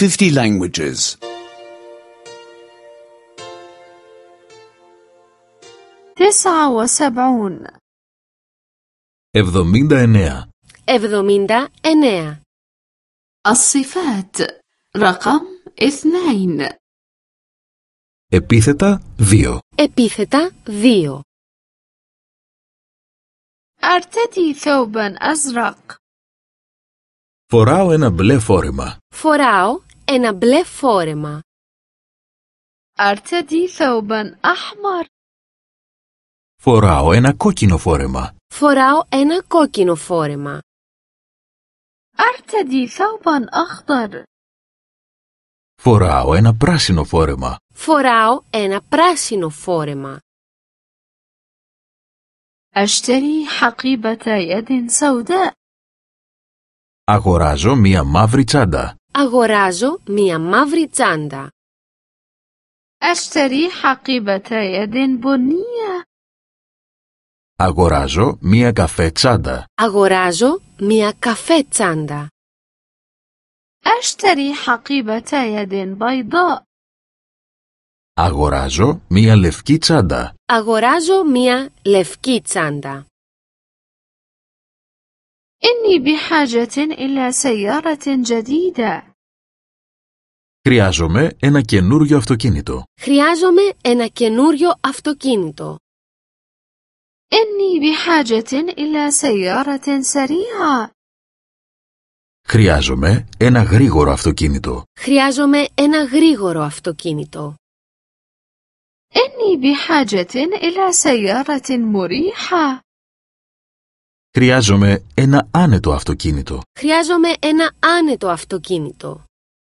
50 languages. 79 79. 79. الصفات رقم 2 Επίθετα 2. Επίθετα 2. أرتدي ثوبا أزرق. Φοράω ένα μπλε φόρεμα. Φοράω ένα μπλε φόρεμα. أرتدي ثوبا أحمر. Φοράω ένα κόκκινο φόρεμα. Φοράω ένα κόκκινο φόρεμα. أرتدي ثوبا أخضر. Φοράω ένα πράσινο φόρεμα. Φοράω ένα πράσινο φόρεμα. أشتري حقيبة يد سوداء. Αγοράζω μία μαύρη τσάντα. Αγοράζω μία μαύρη τσάντα. أشتري حقيبة يد بنية. Αγοράζω μία καφέ τσάντα. Αγοράζω μία καφέ τσάντα. أشتري حقيبة يد بيضاء. Αγοράζω μία λευκή τσάντα. Αγοράζω μία λευκή τσάντα. إني بحاجة إلى سيارة جديدة. Χρειάζομαι ένα καινούριο αυτοκίνητο. Χρειάζομαι ένα καινούριο αυτοκίνητο. إني بحاجة إلى سيارة سريعة. Χρειάζομαι ένα γρήγορο αυτοκίνητο. Χρειάζομαι ένα γρήγορο αυτοκίνητο. إني بحاجة إلى سيارة مريحة. Χρειάζομαι ένα άνετο αυτοκίνητο. Χρειάζομαι ένα άνετο αυτοκίνητο.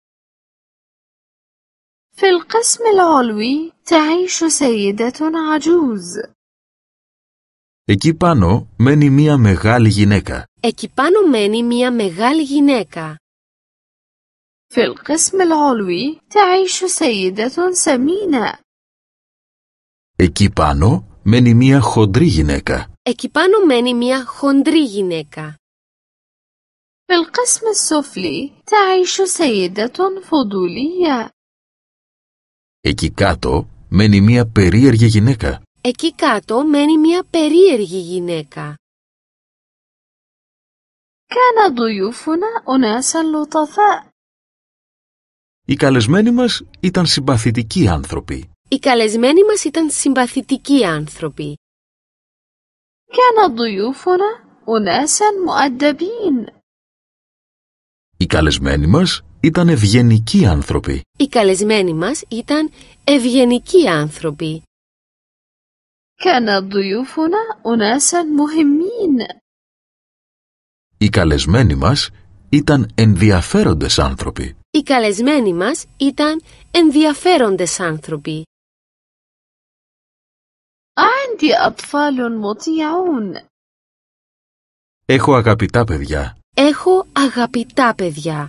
في القسم العلوي تعيش سيدة عجوز. Εκεί πάνω μένει μία μεγάλη γυναίκα. Εκεί πάνω μένει μία μεγάλη γυναίκα. في القسم العلوي تعيش سيدة سمينة. Εκεί πάνω μένει μία χοντρή γυναίκα. Εκεί πάνω μένει μία χοντρή γυναίκα. في القسم السفلي تعيش سيدة فضولية. Εκεί κάτω μένει μία περίεργη γυναίκα. Εκεί κάτω μένει μία περίεργη γυναίκα. كان ضيوفنا أناسا لطفاء. Οι καλεσμένοι μας ήταν συμπαθητικοί άνθρωποι. Οι καλεσμένοι μας ήταν συμπαθητικοί άνθρωποι. كان ضيوفنا أناسا مؤدبين. Οι καλεσμένοι μας ήταν ευγενικοί άνθρωποι. Οι καλεσμένοι μας ήταν ευγενικοί άνθρωποι. كان ضيوفنا أناسا مهمين. Οι καλεσμένοι μας ήταν ενδιαφέροντες άνθρωποι. Οι καλεσμένοι μας ήταν ενδιαφέροντες άνθρωποι. عندي أطفال مطيعون. Έχω αγαπητά παιδιά. Έχω αγαπητά παιδιά.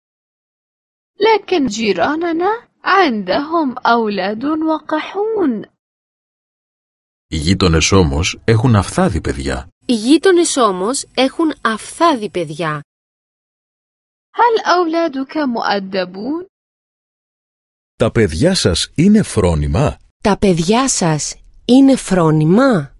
لكن جيراننا عندهم أولاد وقحون. Οι γείτονες όμως έχουν αφθάδη παιδιά. Οι γείτονες όμως έχουν αφθάδη παιδιά. هل أولادك مؤدبون؟ Τα παιδιά σας είναι φρόνημα? Τα παιδιά σας είναι φρόνημα?